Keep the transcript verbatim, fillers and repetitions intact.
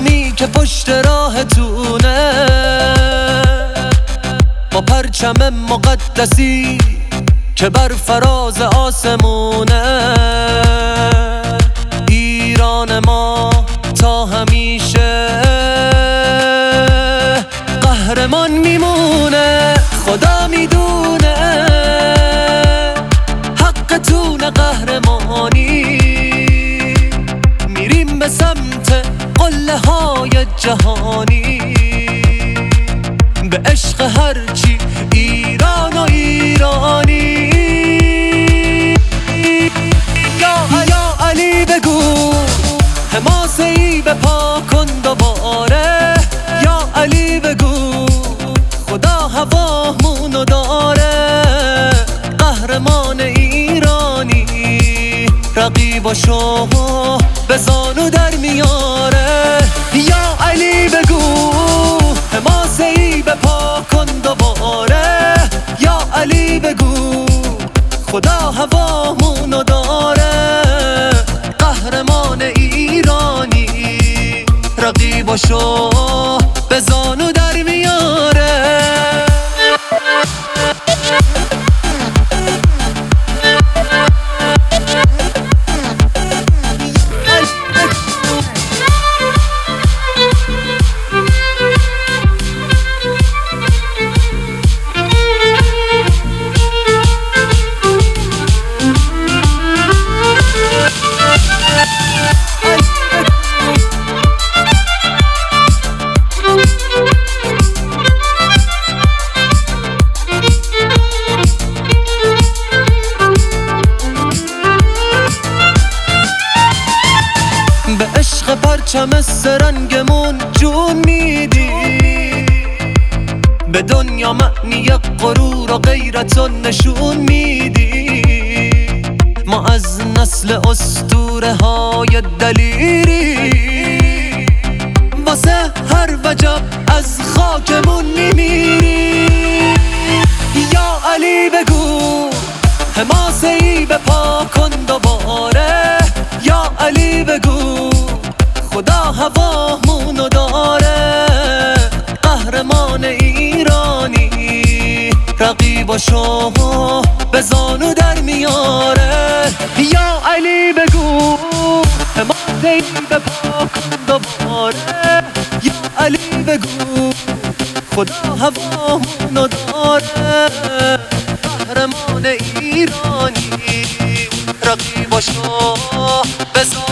قهرمانی که پشت راهتونه، با پرچم مقدسی که بر فراز آسمونه. ایران ما تا همیشه قهرمان میمونه. خدا میدونه حقتون قهرمانی. میریم به سمت قله های جهانی، به عشق هرچی ایران و ایرانی. یا یا علی بگو حماسه‌ای به پا کن دوباره. یا علی بگو خدا هوامونو داره. قهرمان ایرانی رقیباشو به زانو در میاره. یا علی بگو حماسه‌ای به پا کن دوباره. یا علی بگو خدا هوامونو داره. قهرمان ایرانی رقیباشو به زانو در میاره. به عشق پرچم سرنگمون جون میدی. به دنیا معنی غرور و غیرت رو نشون میدی. ما از نسل اسطوره های دلیری، واسه هر وجب از خاکمون میمیری. یا علی بگو حماسه‌ای به پا کن دوباره. یا علی بگو خدا هوامونو داره. قهرمان ایرانی رقیباشو به زانو در میاره. یا علی بگو حماسه‌ای به پا کن دوباره. یا علی بگو خدا هوامونو داره. قهرمان ایرانی رقیباشو به زانو